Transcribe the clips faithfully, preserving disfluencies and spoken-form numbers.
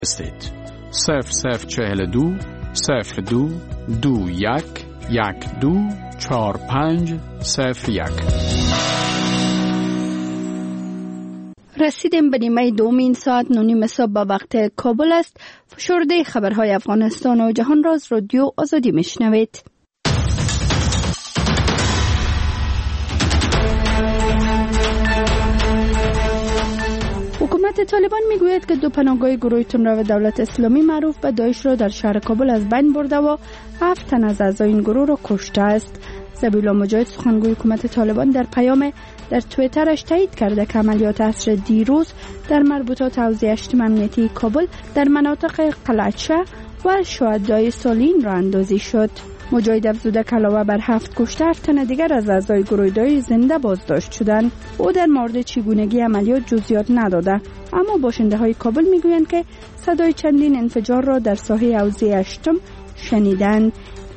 استید صفر صفر چهل دو صفر دو دو یک یک دو چهار پنج صفر یک. رسیدیم به نیمه دومین ساعت نونیم صبح به وقت کابل است. فشرده خبرهای افغانستان و جهان را از رادیو آزادی میشنوید. حکومت طالبان میگوید که دو پناهگاه گروه تندرو دولت اسلامی معروف به داعش را در شهر کابل از بین برده و هفت تن از اعضای این گروه را کشته است. ذبیحالله مجاهد سخنگوی حکومت طالبان در پیام در توییترش تایید کرده که عملیات عصر دیروز در مربوطات حوزه هشتم امنیتی کابل در مناطق قلعه‌چه و شهدای سالین را اندازی شد. مجاهد افزوده که علاوه بر هفت کشته، هفت تن دیگر از اعضای گروه داعش زنده بازداشت شدند. او در مورد چگونگی عملیات جزئیات نداده، اما باشنده های کابل میگویند که صدای چندین انفجار را در ساحه حوزه هشتم شنیدند.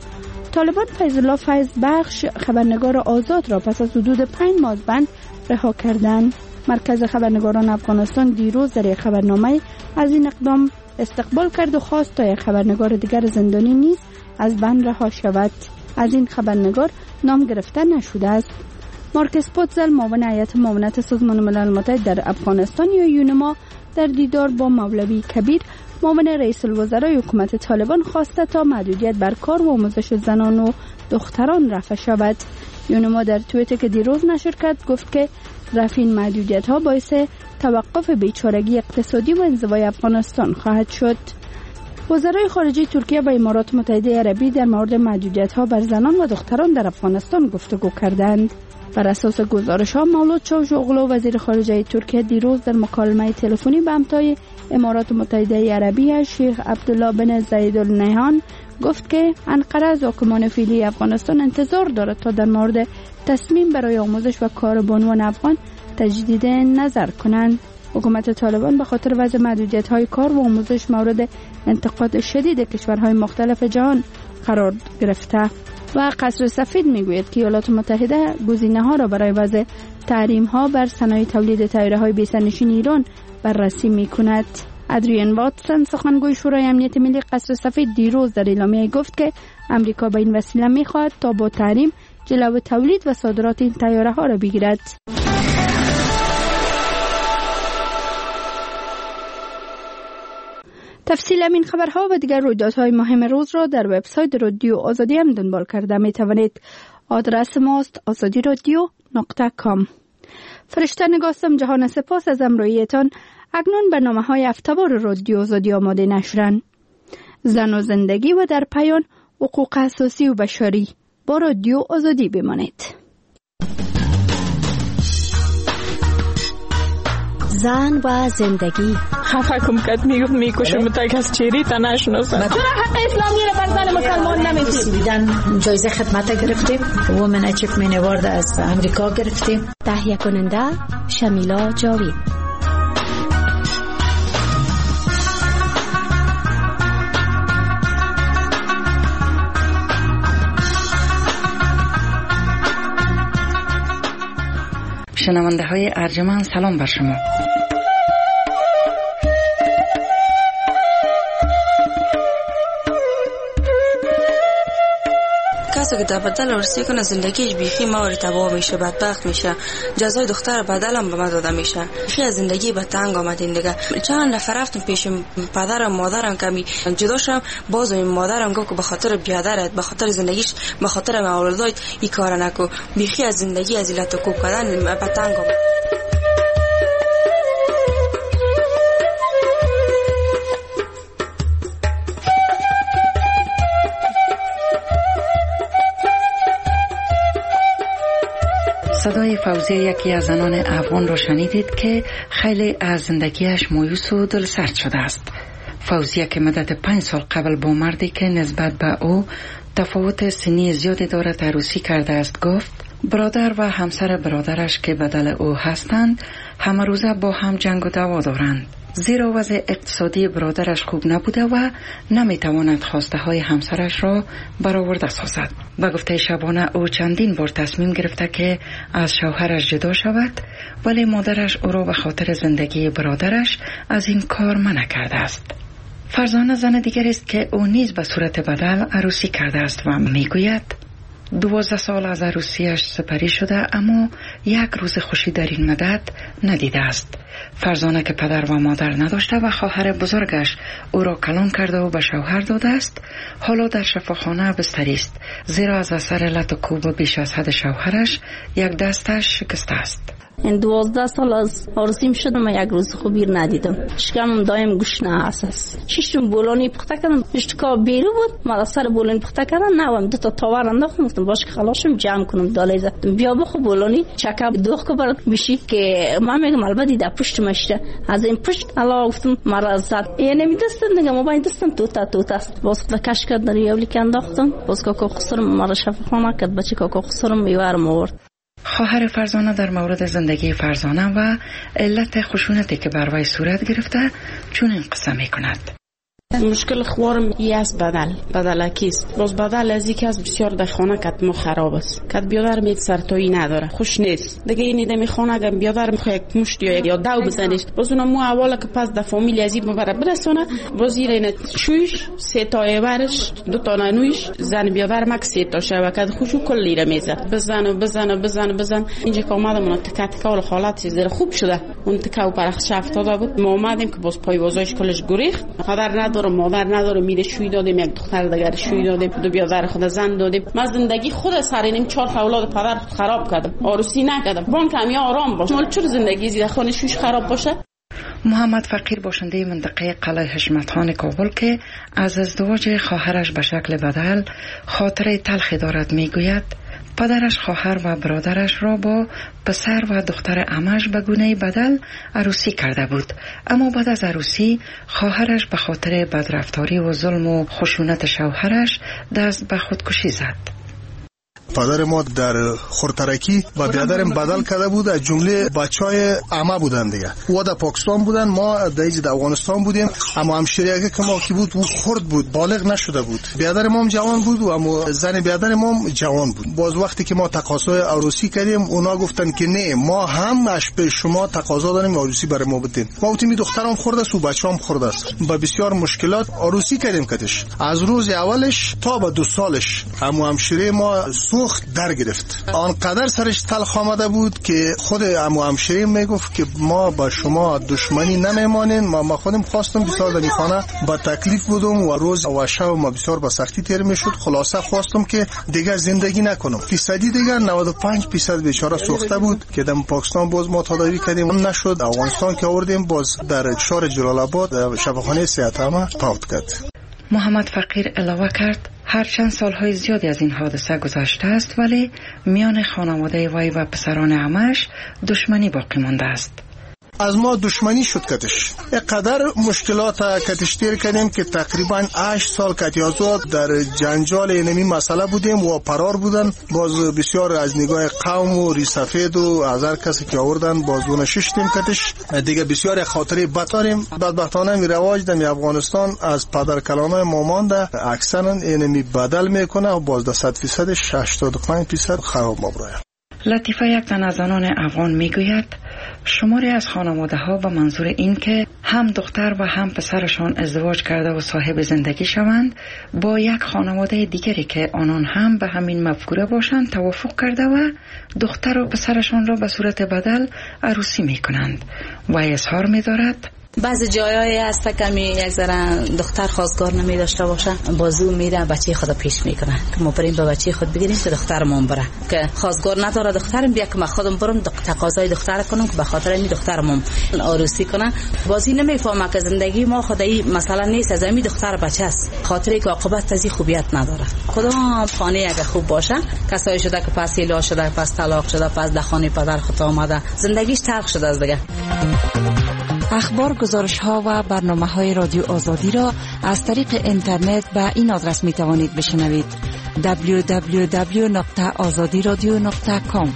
طالبان فیض الله فیض بخش خبرنگار آزاد را پس از حدود پنج ماه بند رها کردند. مرکز خبرنگاران افغانستان دیروز در یک خبرنامه از این اقدام استقبال کرد و خواست تا یک خبرنگار دیگر زندانی نیز از بند رها شود. از این خبرنگار نام گرفته نشده است. مارکس پوتزل معاون هیئت معاونت سازمان ملل متحد در افغانستان یا یونما در دیدار با مولوی کبیر معاون رئیس الوزرای حکومت طالبان خواسته تا محدودیت بر کار و آموزش زنان و دختران رفع شود. یونما در توییتی که دیروز نشر کرد گفت که رفع این محدودیت ها باعث توقف بیچارگی اقتصادی و انزوای افغانستان خواهد شد. وزرای خارجه ترکیه و امارات متحده عربی در مورد محدودیت ها بر زنان و دختران در افغانستان گفتگو کردند. بر اساس گزارش ها مولود چاوشوغلو وزیر خارجه ترکیه دیروز در مکالمه تلفنی به همتای امارات متحده عربی شیخ عبدالله بن زاید ال نهیان گفت که انقره از حکمان فعلی افغانستان انتظار دارد تا در مورد تصمیم برای آموزش و کار بانوان افغان تجدید نظر کنند. حکومت طالبان به خاطر وضع محدودیت های کار و آموزش مورد انتقاد شدید کشورهای مختلف جهان قرار گرفته و قصر سفید میگوید که ایالات متحده گزینه ها را برای وضع تحریم ها بر صنایع تولید طیاره های بی سرنشین ایران بررسی میکند. ادریان واتسون سخنگوی شورای امنیت ملی قصر سفید دیروز در اعلامیه گفت که امریکا به این وسیله میخواهد تا با تحریم جلو تولید و صادرات این طیاره ها را بگیرد. تفصیل این خبرها و دیگر رویدادهای مهم روز را در وبسایت رادیو آزادی هم دنبال کرده می توانید. آدرس ماست آزادی رادیو نقطه کام. فرشته نگاستم جهان سپاس از امرویتان. اکنون برنامه های هفته‌وار رادیو آزادی آماده نشرن. زن و زندگی و در پایان حقوق اساسی و بشری. با رادیو آزادی بمانید. زن و زندگی. خفه کم کد میگفت میکشم تا کس چیری تا نشناسم. چرا حق اسلامی رو بر زن مسلمان نمیدید؟ بیدن جایزه خدمت گرفتیم. وومن اچیومنت اوارد از امریکا گرفتیم. تهیه کننده شمیلا جاوید. شنونده های ارجمند سلام بر شما. کسی که در بدل ورسی کنه زندگیش بیخی موری تباه میشه، بدبخت میشه. جزای دختر بدل هم به ما داده میشه. بیخی از زندگی به تنگ آمدین دیگه. چند نفر رفتم پیش پدرم مادرم کمی جدا شدم، باز این مادرم گفت که به خاطر بیادرت، به خاطر زندگیش، به خاطر اولادت این کار نکو. بیخی از زندگی از علت کوب کردن به تنگ آمد. صدای فوزیه یکی از زنان افغان را شنیدید که خیلی از زندگیش مایوس و دلسرد شده است. فوزیه که مدت پنج سال قبل با مردی که نسبت به او تفاوت سنی زیادی دارد عروسی کرده است گفت برادر و همسر برادرش که بدل او هستند همه روزه با هم جنگ و دعوا دارند، زیرا وضع اقتصادی برادرش خوب نبوده و نمیتواند خواسته های همسرش را برآورده سازد. به گفته شبانه او چندین بار تصمیم گرفته که از شوهرش جدا شود، ولی مادرش او را به خاطر زندگی برادرش از این کار منع کرده است. فرزانه زن دیگر است که او نیز به صورت بدل عروسی کرده است و میگوید دوازده سال از عروسیش سپری شده اما یک روز خوشی در این مدت ندیده است. فرزانه که پدر و مادر نداشته و خواهر بزرگش او را کلان کرده و به شوهر داده است، حالا در شفاخانه بستری است، زیرا از اثر لط و کوب بیش از حد شوهرش یک دستش شکسته است. این دوازده سال از عروسیم شدم و یک روز خوبی ندیدم. شکمم دایم گشنه است. ششم بولانی پخته کردم، اشتکا بیرو بود، ما سر بولانی پخته کردم، نوام دو تا تاور انداختم، گفتم باشه خلاصم جمع کنم داله زدم. بیا بخو بولانی چکا دوخ کو برات میشی که من میگم البته در پشت مشته از این پشت الله گفتم مرا زد. یعنی می دستم نگم ما با دستم تو تا تو است. باز کش کرد در یولی که انداختم، باز کاکا خسرم مرا شفاخانه کرد، بچه کاکا خسرم میوارم آورد. خواهر فرزانه در مورد زندگی فرزانه و علت خشونتی که بر وی صورت گرفته چنین قصه می کند. مشکل خوارم ای است بدل بدل کیست باز بدل از اینکه از بسیار در خانه کتم خراب است کت بیادر میت سرتایی نداره خوش نیست دیگه این ایده می خانه گم بیادر میخواد یک مشت یا یا دو بزنیش باز اونم مو اولا که پس در فامیل از این مبره برسونه باز این شویش سه تا ایورش دو تا نانویش زن بیادر مک سه تا شو کد خوشو کلی را میزه بزن و بزن و بزن و بزن اینجا که اومدم اون تک تک اول حالت زیر خوب شده اون تکو پرخش افتاده بود ما اومدیم که باز پای وازایش کلش گریخت قدر نداره مادر نداره میره شوی دادیم یک دختر دیگر شوی دادیم دو بیادر خود زن دادیم ما زندگی خود سرینیم چهار اولاد پدر خراب کردم عروسی نکردم بان کمی آرام باش مال چرا زندگی زیر خانه شوش خراب باشه. محمد فقیر باشنده منطقه قلعه حشمت خان کابل که از ازدواج خواهرش به شکل بدل خاطره تلخی دارد میگوید پدرش خواهر و برادرش را با پسر و دختر عمش به گونه بدل عروسی کرده بود، اما بعد از عروسی خواهرش به خاطر بدرفتاری و ظلم و خشونت شوهرش دست به خودکشی زد. پدر ما در خورترکی و بیادرم بدل کرده بود از جمله بچهای عمه بودن دیگه و در پاکستان بودن ما در افغانستان بودیم اما همشریه که ما کی بود او خرد بود بالغ نشده بود بیادر ما هم جوان بود و اما زن بیادر ما هم جوان بود. باز وقتی که ما تقاضای عروسی کردیم اونا گفتن که نه ما هم اش به شما تقاضا داریم عروسی برای ما بدین. ما گفتیم دخترم خرد است و بچه‌ام خرد است با بسیار مشکلات عروسی کردیم کدش از روز اولش تا به دو سالش اما همشریه ما سوخت در گرفت آنقدر سرش تلخ آمده بود که خود عمو همشریم میگفت که ما با شما دشمنی نمیمانیم. ما ما خودم خواستم بسیار در خانه با تکلیف بودم و روز و شب ما بسیار با سختی تیر میشد. خلاصه خواستم که دیگر زندگی نکنم. فیصدی دیگر نود و پنج درصد بیچاره سوخته بود که در پاکستان باز ما تداوی کردیم نشد. افغانستان که آوردیم باز در شهر جلال آباد شفاخانه صحت عامه فوت کرد. محمد فقیر علاوه کرد هرچند سالهای زیادی از این حادثه گذشته است ولی میان خانواده وی و پسران عمش دشمنی باقی مانده است. از ما دشمنی شد کتش اینقدر مشکلات کتش تیر کردیم که تقریبا هشت سال کتیازو در جنجال اینمی مسئله بودیم و پرار بودن. باز بسیار از نگاه قوم و ریسفید و از هر کسی که آوردن بازونه ششتیم کتش دیگه بسیار خاطره بد داریم. بدبختانه می رواج در افغانستان از پدر کلانای ما مانده اکثرا اینمی بدل میکنه و باز در صد فیصدش هشتاد و پنج درصد خراب مبرای. لطیفه یک تن از زنان افغان میگوید شماری از خانواده ها به منظور این که هم دختر و هم پسرشان ازدواج کرده و صاحب زندگی شوند با یک خانواده دیگری که آنان هم به همین مفکوره باشند توافق کرده و دختر و پسرشان را به صورت بدل عروسی می کنند و اظهار می دارد بعضی جایایی هست کمی یک ذره دختر خواستگار نمی داشته باشه بازو میره بچه خود پیش میکنه که ما بریم به بچه خود بگیریم که دخترمون بره که خواستگار نداره دخترم بیا که من خودم برم تقاضای دختر کنم که به خاطر این دخترمون عروسی کنه. بازی نمیفهمه که زندگی ما خدایی مثلا نیست از این دختر بچه است خاطری که عاقبت از خوبیت نداره. کدام خانه اگه خوب باشه کسایی شده که پس ایلا شده پس طلاق شده پس در خانه پدر خود آمده زندگیش تلخ شده از دیگه. اخبار، گزارش ها و برنامه های رادیو آزادی را از طریق اینترنت به این آدرس می توانید بشنوید: دبلیو دبلیو دبلیو دات آزادی رادیو دات کام.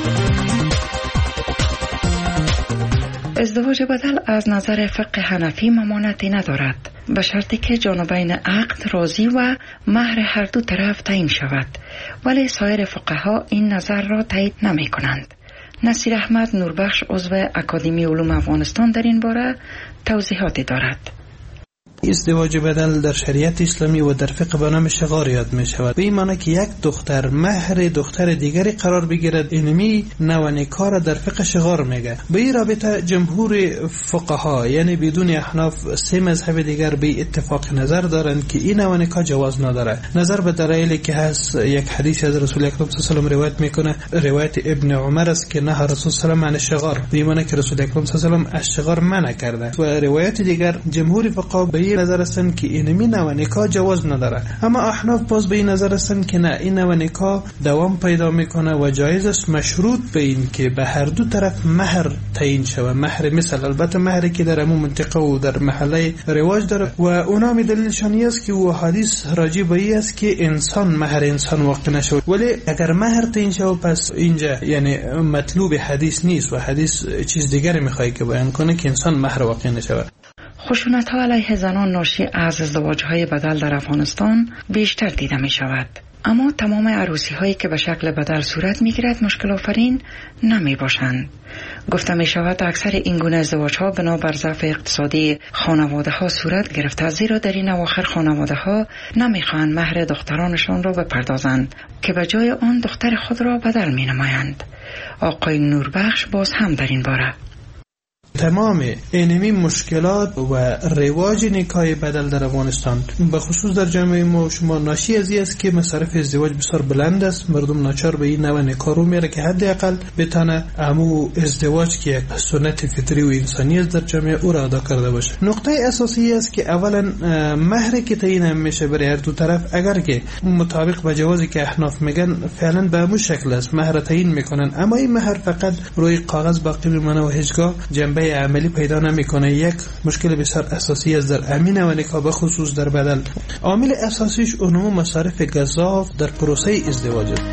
ازدواج بدل از نظر فقه حنفی ممانعتی ندارد به شرطی که جانبین عقد راضی و مهر هر دو طرف تعیین شود، ولی سایر فقها این نظر را تایید نمی کنند. نصیر احمد نوربخش عضو اکادمی علوم افغانستان در این باره توضیحاتی دارد. ازدواج بدل در شریعت اسلامی و در فقه به نام شغار یاد می شود. به این معنی که یک دختر مهر دختر دیگری قرار بگیرد، اینمی نوع نکاح را در فقه شغار میگه. به این رابطه جمهور فقها یعنی بدون احناف سه مذهب دیگر به اتفاق نظر دارند که این نوع نکاح جواز نداره. نظر به دلایلی که هست، یک حدیث از رسول اکرم صلی الله علیه و آله روایت میکنه، روایت ابن عمر است که نه رسول صلی الله علیه و آله شغار، به معنی که رسول اکرم صلی الله علیه و آله از شغار منع کرده. و روایت دیگر جمهور فقها به این نظر هستند که اینمی نوع نکاح جواز نداره. اما احناف باز به این نظر هستند که نه، این نوع نکاح دوام پیدا میکنه و جایز است، مشروط به این که به هر دو طرف مهر تعیین شود. مهر مثل البته مهری که در عموم منطقه و در محله رواج داره و اونا می دلیلشان است که او حدیث راجع به این است که انسان مهر انسان واقع نشود. ولی اگر مهر تعیین شود پس اینجا یعنی مطلوب حدیث نیست و حدیث چیز دیگری میخواد که بیان کنه که انسان مهر واقع نشود. خشونت ها علیه زنان ناشی از ازدواج های بدل در افغانستان بیشتر دیده می شود. اما تمام عروسی هایی که به شکل بدل صورت می گیرد مشکل آفرین نمی باشند. گفته می شود اکثر این گونه ازدواج ها بنابر ضعف اقتصادی خانواده ها صورت گرفته، زیرا در این اواخر خانواده ها نمی خواهند مهر دخترانشان را بپردازند که به جای آن دختر خود را بدل می نمایند. آقای نوربخش باز هم در این باره تمام اینمی مشکلات و رواج نکاح بدل در افغانستان به خصوص در جامعه ما شما ناشی از این است که مصارف ازدواج بسیار بلند است. مردم ناچار به این نوع نکاح رو میره که حداقل بتونه امو ازدواج که یک سنت فطری و انسانی است در جامعه او را ادا کرده باشه. نقطه اساسی است که اولا مهری که تعیین میشه برای هر دو طرف اگر که مطابق با جوازی که احناف میگن فعلا به همون شکل است، مهر تعیین میکنن، اما این مهر فقط روی کاغذ باقی میمونه و هیچگاه جنبه عملی پیدا نمیکنه. یک مشکل بسیار اساسی است در امین و نکاح به خصوص در بدل. عامل اساسیش اونم مصارف گزاف در پروسه ازدواج است.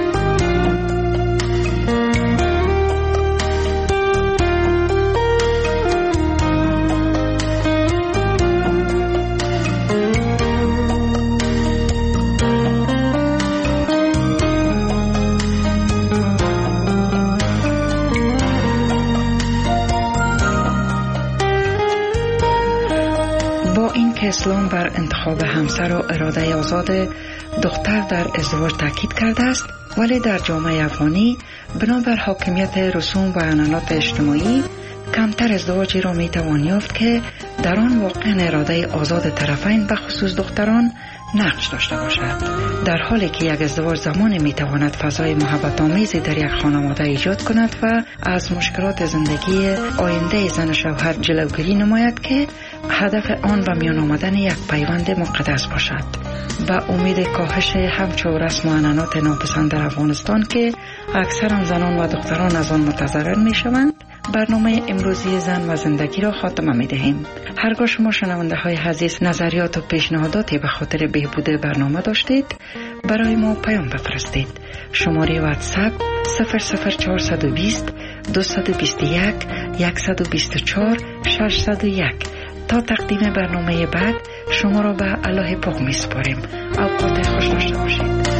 اسلام بر انتخاب همسر و اراده آزاد دختر در ازدواج تاکید کرده است، ولی در جامعه افغانی بنابر حاکمیت رسوم و عنعنات اجتماعی کمتر ازدواجی را میتوان یافت که در آن واقعا اراده آزاد طرفین به خصوص دختران نقش داشته باشد. در حالی که یک ازدواج زمانی میتواند فضای محبت آمیزی در یک خانواده ایجاد کند و از مشکلات زندگی آینده زن و شوهر جلوگیری نماید که هدف آن به میان آمدن یک پیوند مقدس باشد. با امید کاهش همچو رسم و عنعنات ناپسند در افغانستان که اکثر زنان و دختران از آن متضرر میشوند، برنامه امروزی زن و زندگی را خاتمه می دهیم. هرگاه شما شنونده های عزیز نظریات و پیشنهاداتی به خاطر بهبود برنامه داشتید، برای ما پیام بفرستید. شماره واتساپ صفر صفر چهارصد و بیست دویست و بیست و یک صد و بیست و چهار ششصد و یک. تا تقدیم برنامه بعد شما را به الله پاک می سپاریم. اوقات خوش داشته باشید.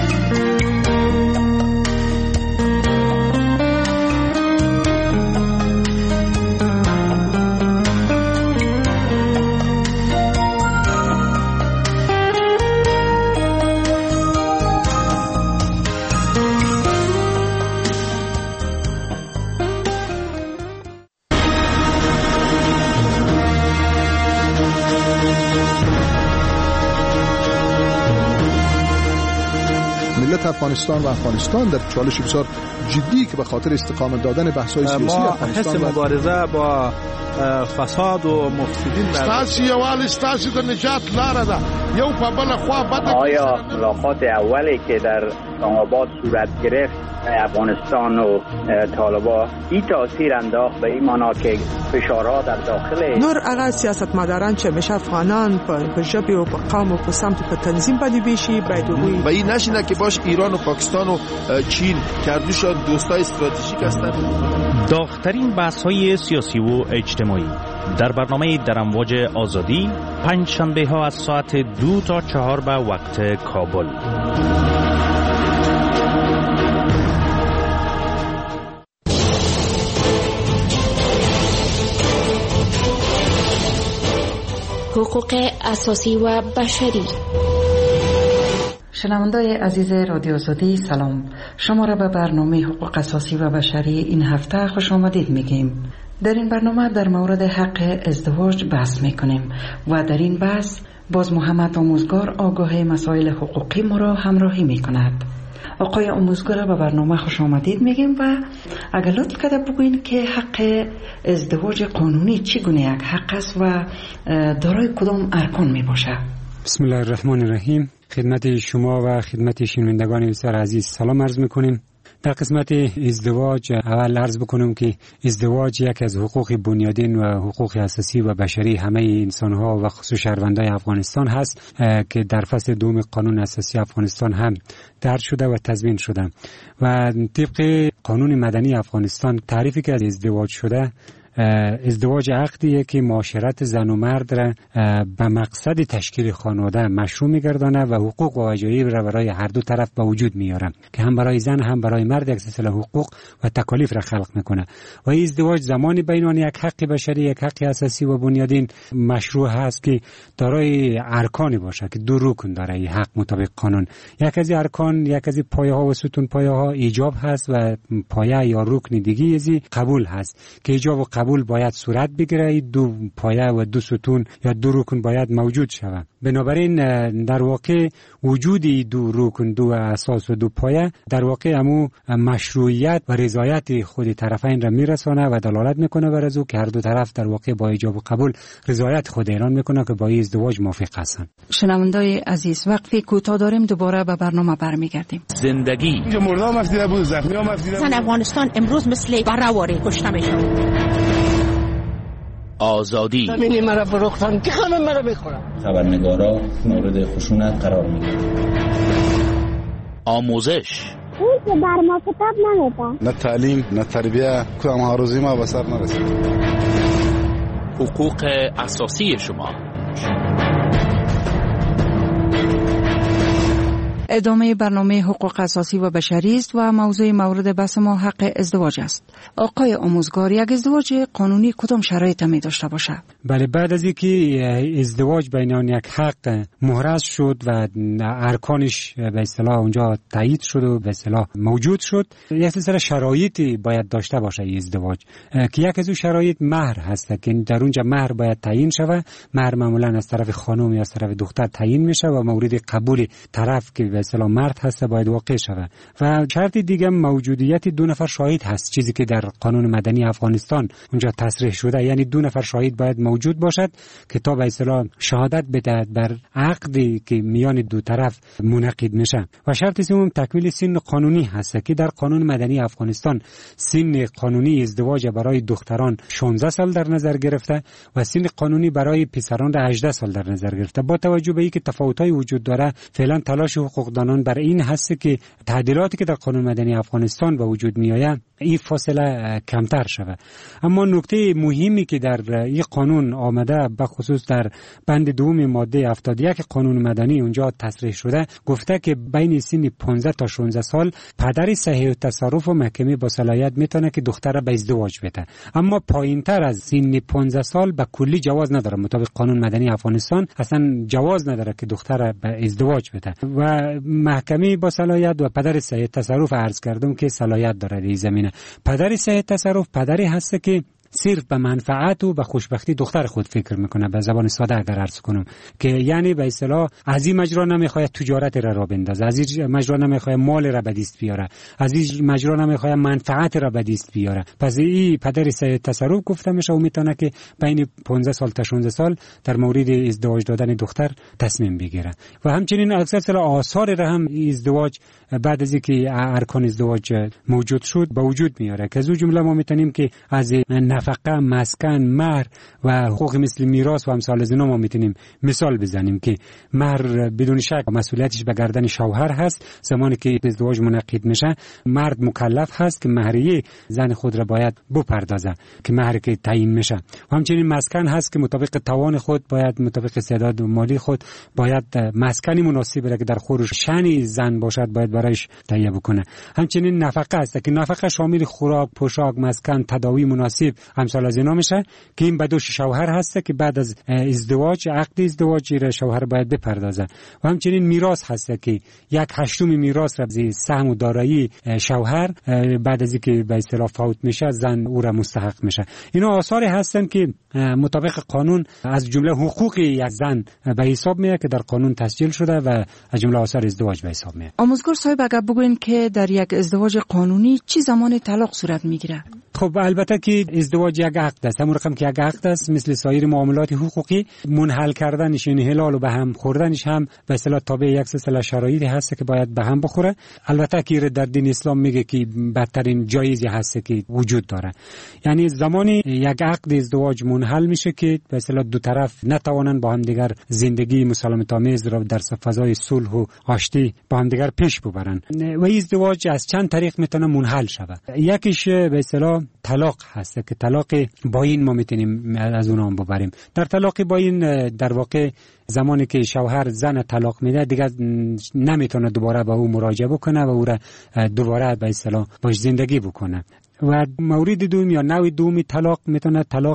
افغانستان و افغانستان در چالش بسیار جدی که به خاطر استقامت دادن بحث‌های سیاسی افغانستان حس مبارزه با فساد و مفسدین ستاسو یوال ستاسو د نجات لاره ده. یو په بل خوا بد. آیا ملاقات اولی که در اسلام‌آباد صورت گرفت افغانستان و طالبان این تاثیر انداخت به این معنا که فشارها در داخل نور هغه سیاستمداران چې مشه افغانان په ژبه او په قوم او په سمت په تنظیم باندې بشي باید وي و این نشینه که باش ایران و پاکستان و چین کردوشان دوستای استراتژیک هستند. داغ‌ترین بحث‌های سیاسی و اجتماعی در برنامه در امواج آزادی پنج شنبه ها از ساعت دو تا چهار به وقت کابل. حقوق اساسی و بشری. شنوندای عزیز رادیو آزادی سلام، شما را به برنامه حقوق اساسی و بشری این هفته خوش آمدید میگیم. در این برنامه در مورد حق ازدواج بحث میکنیم و در این بحث باز محمد آموزگار آگاه مسائل حقوقی ما را همراهی میکند. آقای آموزگار به برنامه خوش آمدید میگیم و اگر لطف کرده بگوین که حق ازدواج قانونی چگونه یک حق است و دارای کدام ارکان میباشه؟ بسم الله الرحمن الرحیم. خدمت شما و خدمت شنوندگان بسیار عزیز سلام عرض میکنیم. در قسمت ازدواج اول عرض بکنم که ازدواج یک از حقوق بنیادین و حقوق اساسی و بشری همه انسان‌ها و خصوص شهروندان افغانستان هست که در فصل دوم قانون اساسی افغانستان هم درج شده و تضمین شده و طبق قانون مدنی افغانستان تعریفی که از ازدواج شده، ازدواج عقدیه که معاشرت زن و مرد را به مقصد تشکیل خانواده مشروع می‌گردانه و حقوق و وجایب را برای هر دو طرف به وجود میاره که هم برای زن هم برای مرد یک سلسله حقوق و تکالیف را خلق میکنه و این ازدواج زمانی بین یک حق بشری، یک حق اساسی و بنیادین مشروع هست که دارای ارکانی باشه که دو رکن داره این حق مطابق قانون. یک از ارکان، یک از پایه ها و ستون پایه ها ایجاب هست و پایه یا رکن دیگه ازی قبول هست که ایجاب و قبول باید صورت بگیره. دو پایه و دو ستون یا دو رکن باید موجود شود. بنابراین در واقع وجود دو رکن، دو اساس و دو پایه در واقع همو مشروعیت و رضایت خود طرفین را میرسانه و دلالت میکنه بر ازو که هر دو طرف در واقع با ایجاب و قبول رضایت خود اعلان میکنه که با این ازدواج موافق هستن. شنوندای عزیز وقتی کوتاه داریم دوباره به برنامه برمیگردیم. زندگی مردم افدیده بود، زخمی هم افدیده بود. زن افغانستان امروز مثل برهواری کشته میشن. آزادی زمینی مرا فروختن که همه مرا بخورن. خبرنگارا مورد خشونت قرار میگیرن. آموزش اون که بر ما کتاب نمیده. نه تعلیم نه تربیه کدام هاروزی ما به سر نرسید. حقوق اساسی شما. ادامه برنامه حقوق اساسی و بشری است و موضوع مورد بحث ما حق ازدواج است. آقای آموزگار، یک ازدواج قانونی کدام شرایط می داشته باشه؟ بله، بعد از اینکه ازدواج بین آن یک حق محرز شد و ارکانش به اصطلاح اونجا تایید شد و به اصطلاح موجود شد، یک سلسله شرایطی باید داشته باشه این ازدواج که یک از اون شرایط مهر هست که در اونجا مهر باید تعیین شود. مهر معمولا از طرف خانم یا از طرف دختر تعیین میشه و مورد قبول طرف که به اصطلاح مرد هست باید واقع شود. و شرط دیگه موجودیت دو نفر شاهد هست، چیزی که در قانون مدنی افغانستان اونجا تصریح شده، یعنی دو نفر شاهد باید موجود باشد که تا به اصطلاح شهادت بدهد بر عقدی که میان دو طرف منعقد میشه. و شرط سوم تکمیل سن قانونی هست که در قانون مدنی افغانستان سن قانونی ازدواج برای دختران شانزده سال در نظر گرفته و سن قانونی برای پسران هجده سال در نظر گرفته. با توجه به اینکه تفاوت‌های وجود داره، فعلا تلاش حقوقدانان بر این هست که تعدیلاتی که در قانون مدنی افغانستان به وجود میآید این فاصله کمتر شود. اما نکته مهمی که در این قانون آمده به خصوص در بند دوم ماده هفتاد و یک قانون مدنی اونجا تصریح شده، گفته که بین سن پانزده تا شانزده سال پدر صحیح التصرف و محکمه با صلاحیت میتونه که دختر را به ازدواج بده. اما پایینتر از سن پانزده سال به کلی جواز نداره. مطابق قانون مدنی افغانستان اصلا جواز نداره که دختر را به ازدواج بده و محکمه با صلاحیت و پدر صحیح التصرف عرض کردم که صلاحیت داره در زمینه. پدر صحیح التصرف پدری هست که صرف به منفعت و به خوشبختی دختر خود فکر میکنه. به زبان ساده اگر عرض کنم که یعنی به اصطلاح از این مجرا نمیخواد تجارت را را بندازه، از این مجرا نمیخواد مال را به دست بیاره، از این مجرا نمیخواد منفعت را به دست بیاره. پس این پدر صحیح التصرف گفته میشه و میتونه که بین پانزده سال تا شانزده سال در مورد ازدواج دادن دختر تصمیم بگیره. و همچنین اکثر آثار را هم ازدواج بعد از اینکه ارکان ازدواج موجود شد به وجود میاره که از اون جمله ما میتونیم که از نفقه، مسکن، مهر و حقوق مثل میراث و امثال از اینا ما میتونیم مثال بزنیم که مهر بدون شک مسئولیتش به گردن شوهر هست. زمانی که ازدواج منعقد میشه مرد مکلف هست که مهریه زن خود را باید بپردازه که مهر که تعیین میشه. و همچنین مسکن هست که مطابق توان خود باید مطابق استعداد مالی خود باید مسکنی مناسب را که در خورش شأن زن باشد باید برایش تهیه بکنه. همچنین نفقه است که نفقه شامل خوراک، پوشاک، مسکن، تداوی مناسب امثال از اینا میشه که این بدوش شوهر هست که بعد از ازدواج عقد ازدواج را شوهر باید بپردازه. و همچنین میراث هست که یک هشتم میراث را از سهم و دارایی شوهر بعد از اینکه به اصطلاح فوت میشه زن او را مستحق میشه. اینا آثاری هستن که مطابق قانون از جمله حقوق یک زن به حساب میاد که در قانون تسجیل شده و از جمله آثار ازدواج به حساب میاد. آموزگار صاحب اگر بگوین که در یک ازدواج قانونی چی زمان طلاق صورت میگیره؟ خب البته که ازدواج یک عقد است، همون رقم که یک عقد است، مثل سایر معاملات حقوقی منحل کردنش یعنی حلال و به هم خوردنش هم به اصطلاح تابع یک سلسله شرایطی هست که باید به هم بخوره. البته که در دین اسلام میگه که بدترین جایزی هست که وجود داره، یعنی زمانی یک عقد ازدواج منحل میشه که به اصطلاح دو طرف نتوانند با هم دیگر زندگی مسالمت آمیز را در فضای صلح و آشتی با هم دیگر پیش ببرن. و ازدواج از چند طریق میتونه منحل شود. یکیش به اصطلاح طلاق هست که طلاق باین ما میتونیم از اون هم ببریم. در طلاق باین در واقع زمانی که شوهر زن طلاق میده دیگه نمیتونه دوباره با او مراجعه بکنه و او را دوباره به اصطلاح باش زندگی بکنه. و مورد دوم یا نوع دومی طلاق میتونه طلاق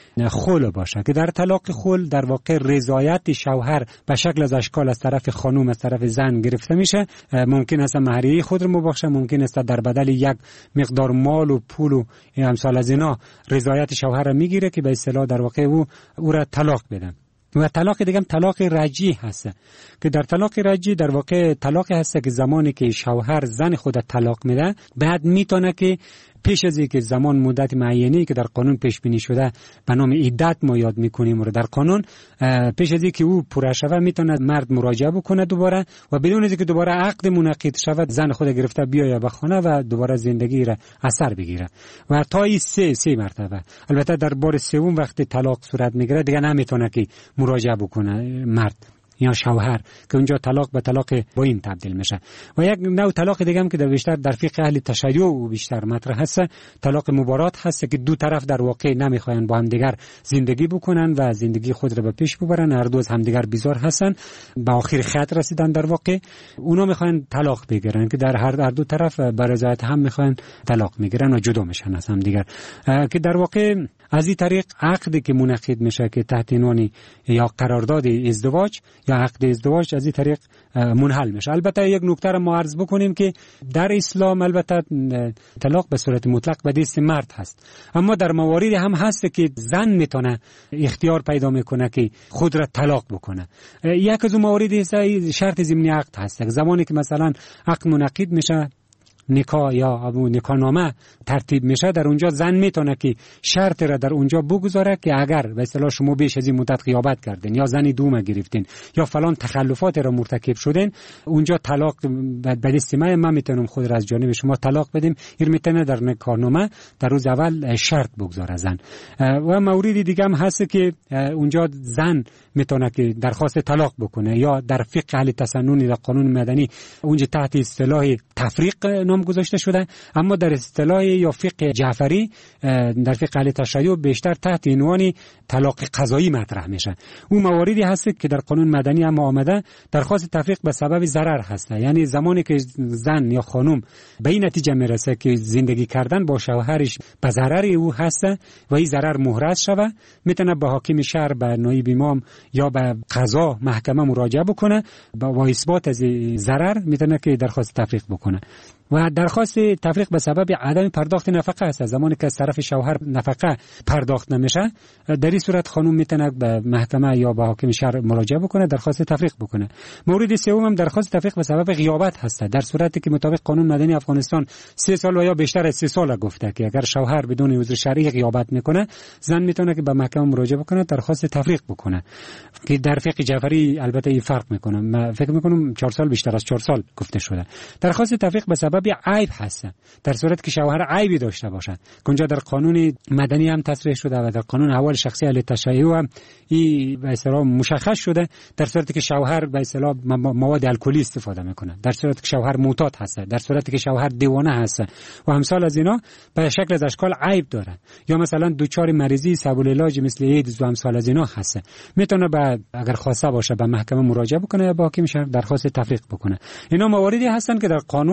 خلع باشه که در طلاق خلع در واقع رضایت شوهر به شکل از اشکال از طرف خانم از طرف زن گرفته میشه. ممکن است مهریه خود رو مبخشه، ممکن است در بدل یک مقدار مال و پول و امثال از اینا رضایت شوهر را میگیره که به اصطلاح در واقع او او را طلاق بده. و طلاق دیگه هم طلاق رجعی هست که در طلاق رجعی در واقع طلاق هست که زمانی که شوهر زن خود طلاق میده بعد میتونه که پیش از اینکه زمان مدت معینی که در قانون پیش بینی شده به نام عدت ما یاد میکنیم و در قانون پیش از اینکه او پوره شود میتونه مرد مراجعه بکنه دوباره و بدون اینکه دوباره عقد منعقد شود زن خود گرفته بیاید به خانه و دوباره زندگی را اثر بگیره و تا این سه سه مرتبه. البته در بار سوم وقتی طلاق صورت میگیره دیگه نمیتونه که مراجعه بکنه مرد یا شوهر که اونجا طلاق به طلاق باین تبدیل میشه. و یک نوع طلاق دیگه هم که در بیشتر در فقه اهل تشیع و بیشتر مطرح هست طلاق مبارات هست که دو طرف در واقع نمیخواین با هم دیگر زندگی بکنن و زندگی خود را به پیش ببرن، هر دو از هم دیگر بیزار هستن، به آخر خط رسیدن در واقع اونا میخواین طلاق بگیرن که در هر دو طرف به رضایت هم میخواین طلاق میگیرن و جدا میشن از هم دیگر که در واقع از این طریق عقدی که منعقد میشه که تحت عنوان یا قرارداد ازدواج یا عقد ازدواج از این طریق منحل میشه. البته یک نکته را ما عرض بکنیم که در اسلام البته طلاق به صورت مطلق به دست مرد هست، اما در مواردی هم هست که زن میتونه اختیار پیدا میکنه که خود را طلاق بکنه. یک از اون مواردی شرط ضمنی عقد هست. زمانی که مثلا عقد منعقد میشه نکاح یا ابو نکاح نامه ترتیب میشه در اونجا زن میتونه که شرط را در اونجا بگذاره که اگر به اصطلاح شما بیش از این مدت غیابت کردین یا زنی دوم گرفتین یا فلان تخلفات را مرتکب شدین اونجا طلاق به دست من من میتونم خود را از جانب شما طلاق بدیم. این میتونه در نکاح نامه در روز اول شرط بگذاره زن. و موردی دیگه هم هست که اونجا زن میتونه که درخواست طلاق بکنه یا در فقه اهل تسنن در قانون مدنی اونجا تحت اصطلاح تفریق نام گذاشته شده، اما در اصطلاح یا فقه جعفری در فقه اهل تشیع بیشتر تحت عنوان طلاق قضایی مطرح میشه. اون مواردی هست که در قانون مدنی هم آمده درخواست تفریق به سبب ضرر هست، یعنی زمانی که زن یا خانم به این نتیجه میرسه که زندگی کردن با شوهرش به ضرر او هست و این ضرر محرز شوه میتونه به حاکم شهر به نایب امام یا به قضا محکمه مراجعه بکنه با اثبات از ضرر میتونه که درخواست تفریق بکنه. و درخواست تفریق به سبب عدم پرداخت نفقه است. زمانی که از طرف شوهر نفقه پرداخت نمیشه در این صورت خانم میتونه به محکمه یا به حاکم شهر مراجعه بکنه درخواست تفریق بکنه. مورد سوم هم درخواست تفریق به سبب غیابت هست، در صورتی که مطابق قانون مدنی افغانستان سه سال و یا بیشتر از سه سال گفته که اگر شوهر بدون عذر شرعی غیابت میکنه زن میتونه که به محکمه مراجعه بکنه درخواست تفریق بکنه که در فقه جعفری البته این فرق میکنه. من فکر میکنم چهار سال بیشتر از چهار سال گفته شده. درخواست تفریق به سبب عیب هست، در صورت که شوهر عیبی داشته باشد که اونجا در قانون مدنی هم تصریح شده و در قانون احوال شخصی اهل تشیع هم این به اصطلاح مشخص شده. در صورتی که شوهر به اصطلاح مواد الکلی استفاده میکنه، در صورتی که شوهر معتاد هست، در صورتی که شوهر دیوانه هست و امثال از اینا به شکل از اشکال عیب داره یا مثلا دوچار مریضی سبب العلاج مثل ایدز و امثال از اینا هست، میتونه به اگر خواسته باشه به محکمه مراجعه بکنه یا با حاکم شهر درخواست تفریق بکنه. اینا مواردی هستن که در قانون و در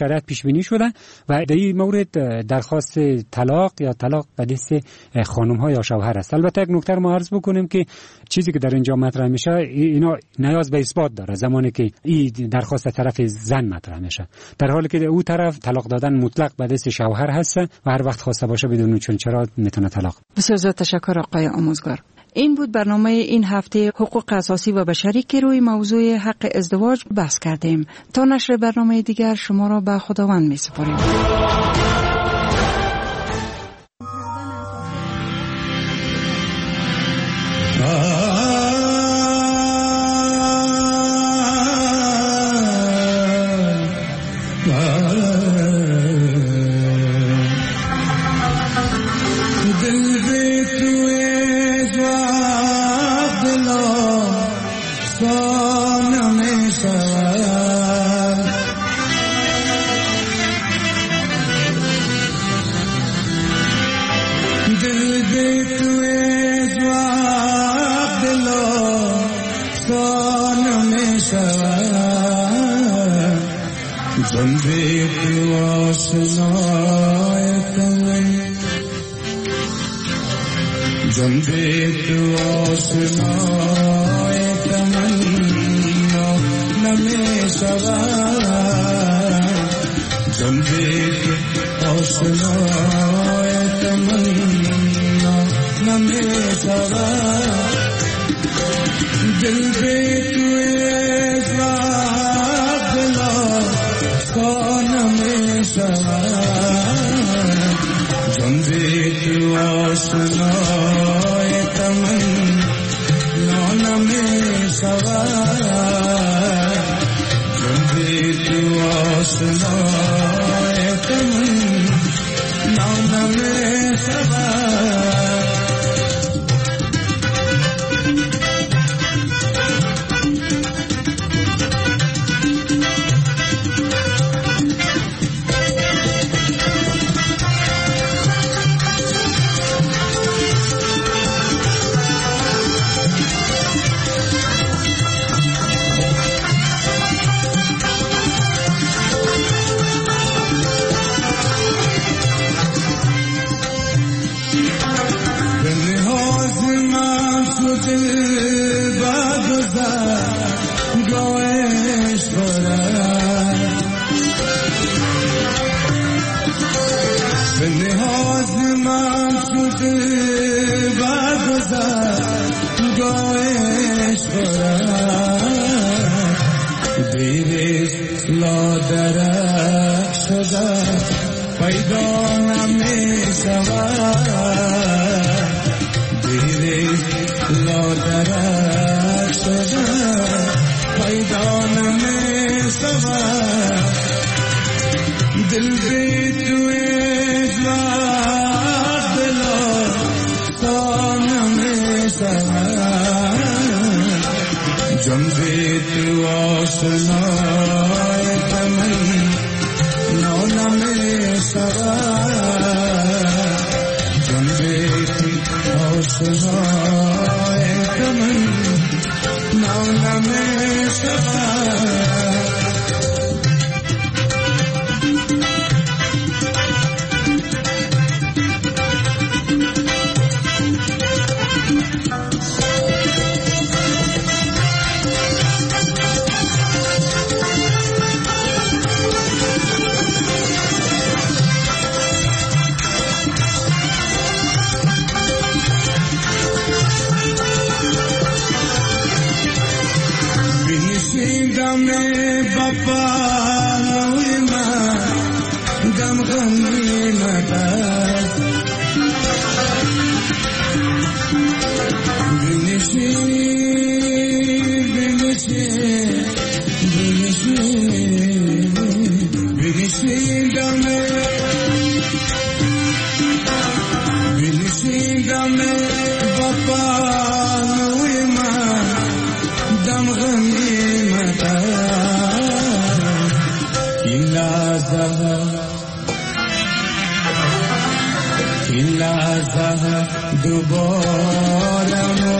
شریعت پیش بینی شده و در این مورد درخواست طلاق یا طلاق به دست خانم ها یا شوهر است. البته یک نکته ما عرض بکنیم که چیزی که در اینجا مطرح میشه اینا نیاز به اثبات داره زمانی که این درخواست طرف زن مطرح میشه، در حالی که او طرف طلاق دادن مطلق به دست شوهر هست و هر وقت خواسته باشه بدون چون چرا میتونه طلاق. بسیار زیاد تشکر آقای آموزگار. این بود برنامه این هفته حقوق اساسی و بشری که روی موضوع حق ازدواج بحث کردیم. تا نشر برنامه دیگر شما را به خداوند می سپاریم.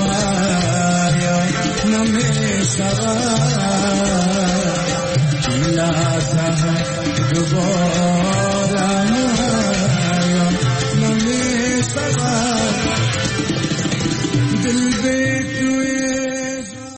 دوباره لازم دوباره نمی‌شود دل به